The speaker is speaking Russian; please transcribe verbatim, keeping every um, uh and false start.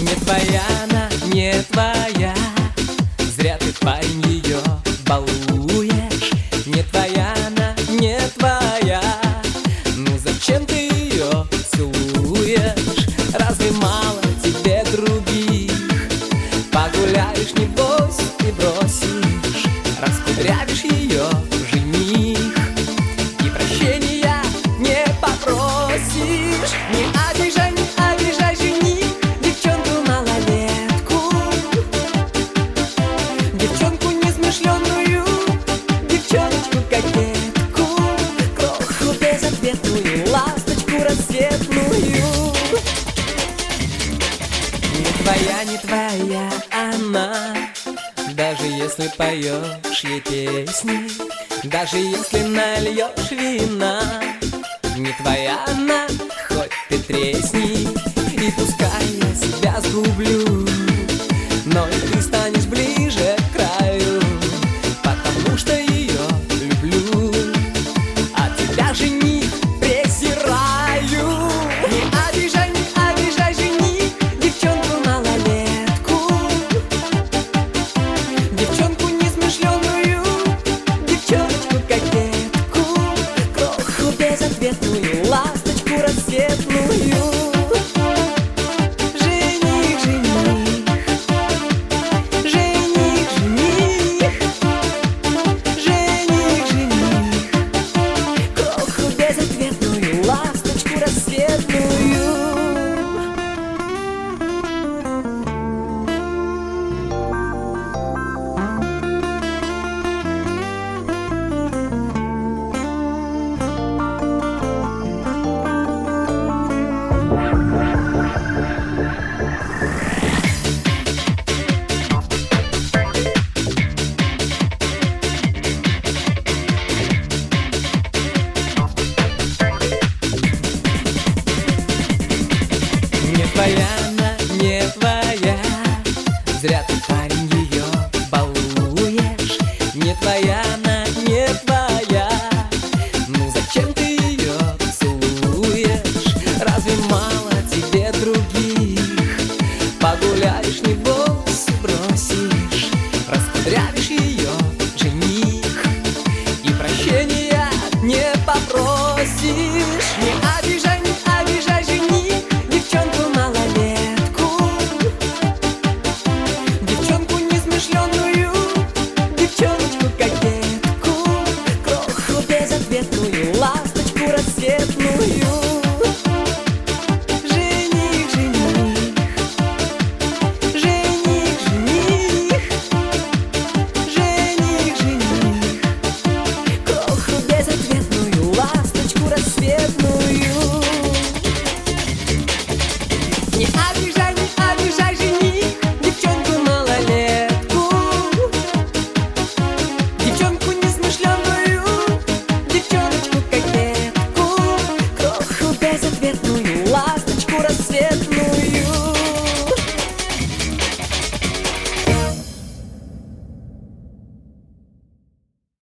Не твоя она, не твоя, зря ты, парень, ее балуешь. Не твоя она, не твоя, ну зачем ты ее целуешь? Разве мало тебе других? Погуляешь, небось, и бросишь, раскудрявишь ее жених, и прощения не попросишь. Не обижай, не обижай, жених, девчонку малолетку, девчонку несмышленную, девчоночку кокетку, кроху безответную, ласточку рассветную. Не твоя, не твоя она, даже если поешь ей песни, даже если нальешь вина. Не твоя она, хоть ты тресни, и пускай я себя сгублю, но и ты станешь ближе к краю, потому что ее люблю, а тебя, жених, презираю. Не обижай, не обижай, жених, девчонку малолетку, девчонку несмышленную, девчоночку кокетку, кроху безответную, ласточку рассветную. Жених, жених, жених, жених, жених, жених, кроху безответную, ласточку рассветную. Не твоя она, не твоя, зря ты,